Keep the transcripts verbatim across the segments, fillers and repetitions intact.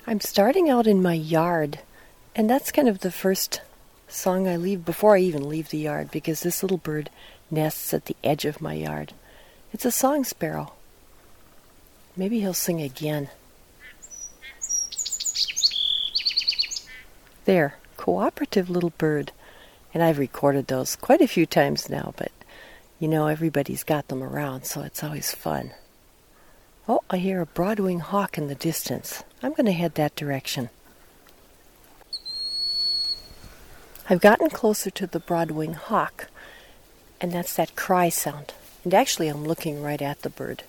I'm starting out in my yard, and that's kind of the first song I leave before I even leave the yard, because this little bird nests at the edge of my yard. It's a song sparrow. Maybe he'll sing again. There, cooperative little bird. And I've recorded those quite a few times now, but you know everybody's got them around, so it's always fun. Oh, I hear a broadwing hawk in the distance. I'm going to head that direction. I've gotten closer to the broadwing hawk, and that's that cry sound. And actually, I'm looking right at the bird.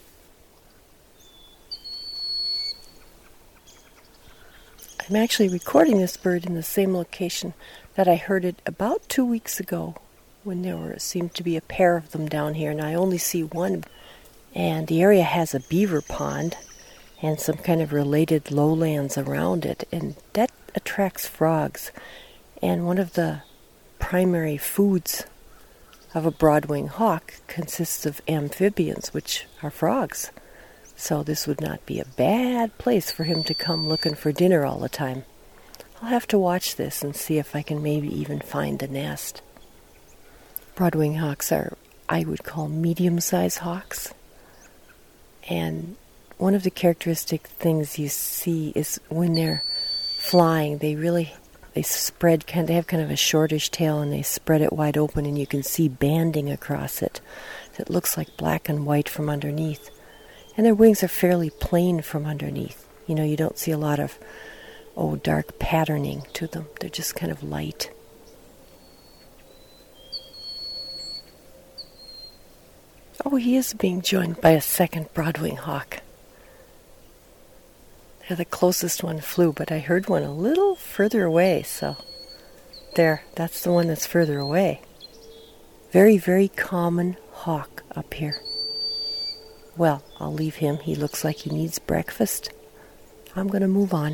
I'm actually recording this bird in the same location that I heard it about two weeks ago, when there were seemed to be a pair of them down here, and I only see one. And the area has a beaver pond and some kind of related lowlands around it, and that attracts frogs. And one of the primary foods of a broadwing hawk consists of amphibians, which are frogs. So this would not be a bad place for him to come looking for dinner all the time. I'll have to watch this and see if I can maybe even find the nest. Broadwing hawks are, I would call, medium-sized hawks. And one of the characteristic things you see is when they're flying, they really, they spread, kind of, they have kind of a shortish tail, and they spread it wide open, and you can see banding across it that looks like black and white from underneath. And their wings are fairly plain from underneath. You know, you don't see a lot of, oh, dark patterning to them. They're just kind of light. Oh, he is being joined by a second broadwing hawk. They're the closest one flew, but I heard one a little further away, so there, that's the one that's further away. Very, very common hawk up here. Well, I'll leave him. He looks like he needs breakfast. I'm going to move on.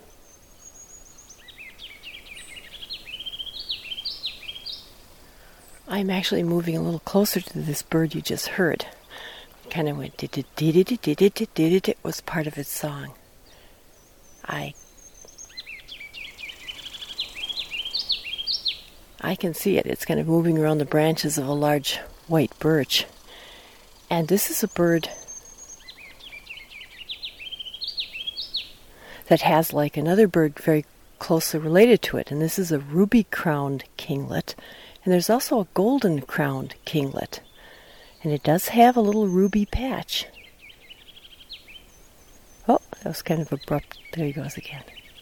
I'm actually moving a little closer to this bird you just heard. It kind of went did it did it did it did it. It was part of its song. I I can see it. It's kind of moving around the branches of a large white birch. And this is a bird that has, like another bird, very closely related to it. And this is a ruby-crowned kinglet. And there's also a golden-crowned kinglet. And it does have a little ruby patch. Oh, that was kind of abrupt. There he goes again.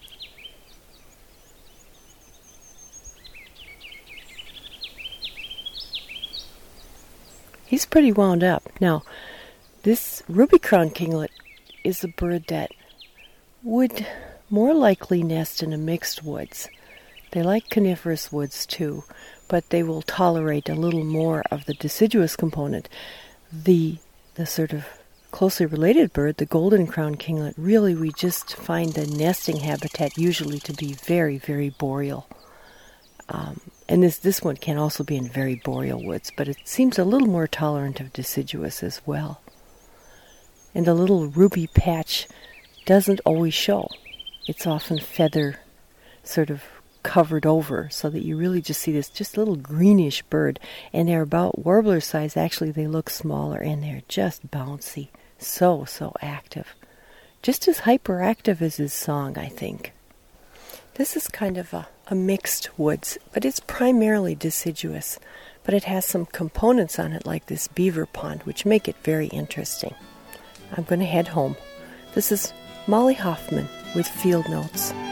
He's pretty wound up. Now, this ruby-crowned kinglet is a bird that would more likely nest in a mixed woods. They like coniferous woods too, but they will tolerate a little more of the deciduous component. The the sort of closely related bird, the golden-crowned kinglet, really we just find the nesting habitat usually to be very, very boreal. Um, and this, this one can also be in very boreal woods, but it seems a little more tolerant of deciduous as well. And the little ruby patch doesn't always show. It's often feather sort of covered over, so that you really just see this just little greenish bird. And they're about warbler size. Actually, they look smaller, and they're just bouncy. So, so active. Just as hyperactive as his song, I think. This is kind of a, a mixed woods, but it's primarily deciduous. But it has some components on it, like this beaver pond, which make it very interesting. I'm going to head home. This is Molly Hoffman with Field Notes.